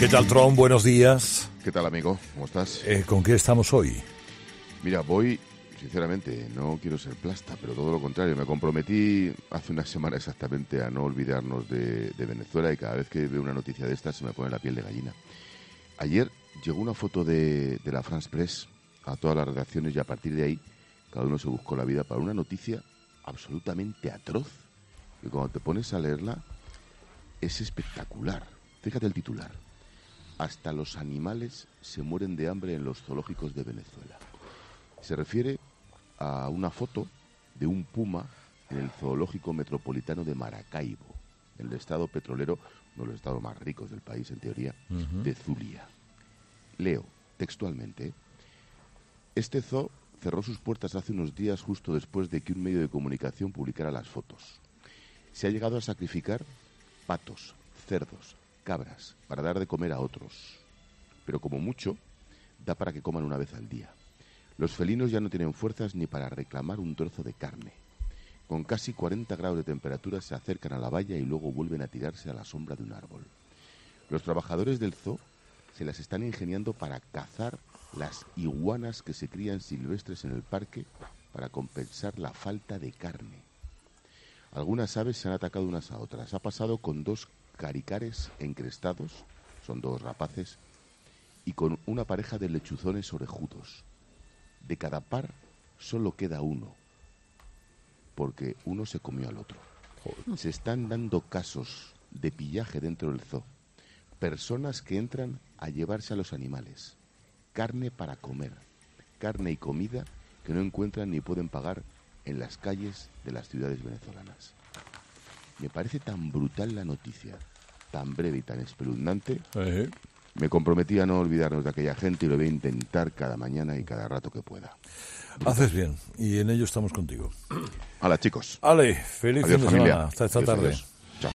¿Qué tal, Tron? Buenos días. ¿Qué tal, amigo? ¿Cómo estás? ¿Con qué estamos hoy? Mira, sinceramente, no quiero ser plasta, pero todo lo contrario. Me comprometí hace una semana exactamente a no olvidarnos de Venezuela, y cada vez que veo una noticia de estas se me pone la piel de gallina. Ayer llegó una foto de la France Press a todas las redacciones, y a partir de ahí cada uno se buscó la vida para una noticia absolutamente atroz, que cuando te pones a leerla es espectacular. Fíjate el titular: hasta los animales se mueren de hambre en los zoológicos de Venezuela. Se refiere a una foto de un puma en el zoológico metropolitano de Maracaibo, en el estado petrolero, uno de los estados más ricos del país, en teoría, de Zulia. Leo textualmente: este zoo cerró sus puertas hace unos días justo después de que un medio de comunicación publicara las fotos. Se ha llegado a sacrificar patos, cerdos, cabras para dar de comer a otros, pero como mucho da para que coman una vez al día. Los felinos ya no tienen fuerzas ni para reclamar un trozo de carne. Con casi 40 grados de temperatura se acercan a la valla y luego vuelven a tirarse a la sombra de un árbol. Los trabajadores del zoo se las están ingeniando para cazar las iguanas que se crían silvestres en el parque para compensar la falta de carne. Algunas aves se han atacado unas a otras. Ha pasado con 2 caricares encrestados, son 2 rapaces, y con una pareja de lechuzones orejudos. De cada par solo queda uno, porque uno se comió al otro. Se están dando casos de pillaje dentro del zoo. Personas que entran a llevarse a los animales. Carne para comer. Carne y comida que no encuentran ni pueden pagar en las calles de las ciudades venezolanas. Me parece tan brutal la noticia, tan breve y tan espeluznante. Me comprometí a no olvidarnos de aquella gente y lo voy a intentar cada mañana y cada rato que pueda. Haces bien, y en ello estamos contigo. Hola, chicos. Ale, feliz fin de familia. semana. Hasta esta tarde.